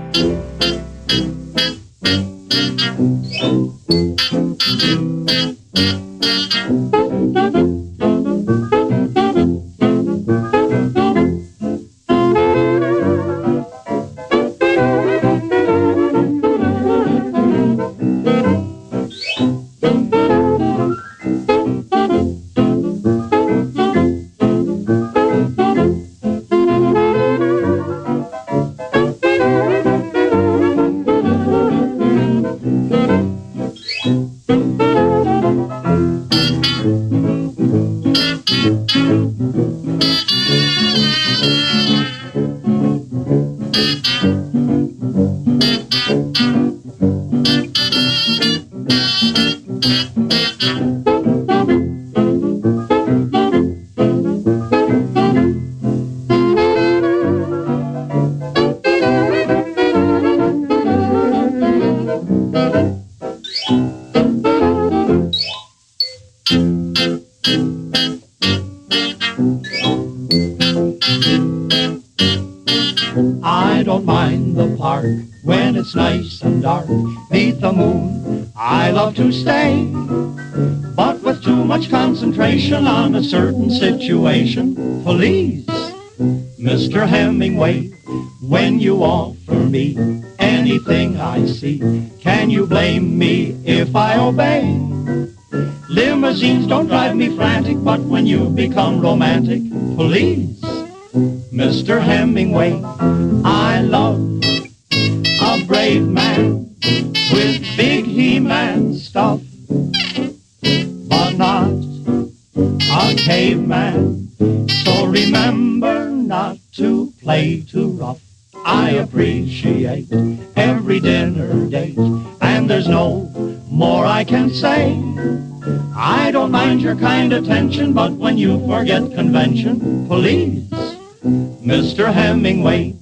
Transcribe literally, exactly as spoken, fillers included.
I don't mind the park when it's nice and dark. Beneath the moon, I love to stay. But with too much concentration on a certain situation, please, Mister Hemingway, when you offer me anything I see, can you blame me if I obey? Limousines don't drive me frantic, but when you become romantic, please, Mister Hemingway, I love a brave man with big He-Man stuff, but not a caveman. So remember not to play too rough. I appreciate every dinner date, and there's no more I can say. I don't mind your kind attention, but when you forget convention, please, Mister Hemingway,